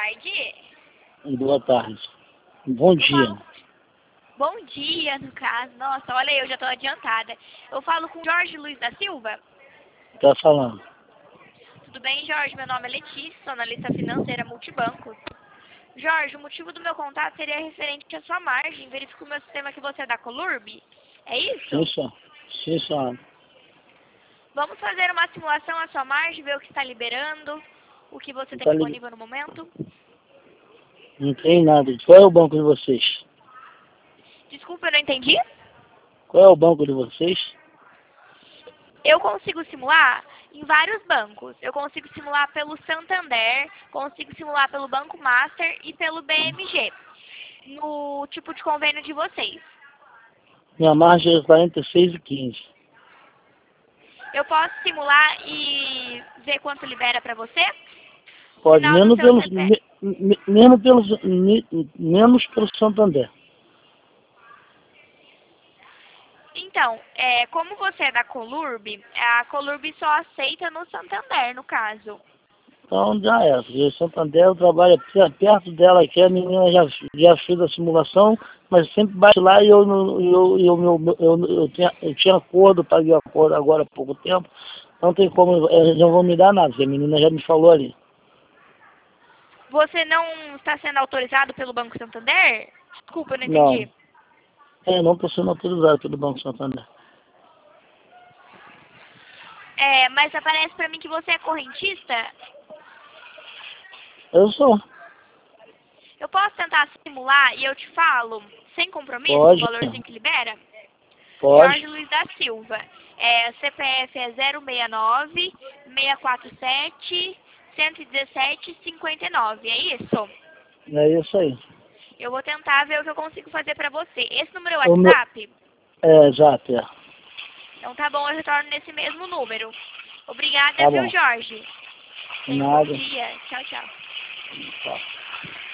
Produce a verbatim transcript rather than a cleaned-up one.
tarde. Boa tarde. Bom dia. Falo... Bom dia, no caso. Nossa, olha, eu já estou adiantada. Eu falo com Jorge Luiz da Silva. Tá falando. Tudo bem, Jorge? Meu nome é Letícia, sou analista financeira multibanco. Jorge, o motivo do meu contato seria referente à sua margem. Verifico o meu sistema que você é da Colurb. É isso? Sim, senhor. Sim, senhor. Vamos fazer uma simulação à sua margem, ver o que está liberando, o que você Não tem tá li- disponível no momento. Não tem nada. Qual é o banco de vocês? Desculpa, eu não entendi. Qual é o banco de vocês? Eu consigo simular em vários bancos. Eu consigo simular pelo Santander, consigo simular pelo Banco Master e pelo B M G, no tipo de convênio de vocês. Minha margem é quarenta e seis e quinze. Eu posso simular e ver quanto libera para você? Pode, Final do menos seu pelos, C P... me- me- menos pelos, me- menos pelo Santander. Então, é, como você é da Colurb, a Colurb só aceita no Santander, no caso. Então já é. Porque o Santander eu trabalho pe- perto dela aqui, a menina já, já fez a simulação, mas sempre bate lá e eu, não- eu, eu, eu, eu, eu, tinha, eu tinha acordo, paguei acordo agora há pouco tempo. Não tem como, eles não vão me dar nada, porque a menina já me falou ali. Você não está sendo autorizado pelo Banco Santander? Desculpa, eu não Não. entendi. É, não estou sendo autorizado pelo Banco Santander. É, mas aparece para mim que você é correntista. Eu sou. Eu posso tentar simular e eu te falo, sem compromisso, o Pode. valorzinho que libera? Jorge Pode. Luiz da Silva. É, C P F é zero seis nove, seis quatro sete, um um sete, cinco nove. É isso? É isso aí. Eu vou tentar ver o que eu consigo fazer pra você. Esse número é O o meu, WhatsApp? é, exato, é. Então tá bom, eu retorno nesse mesmo número. Obrigada, Tá viu, bom. Jorge? Tenha um bom Nada. dia. Tchau, tchau. Tá.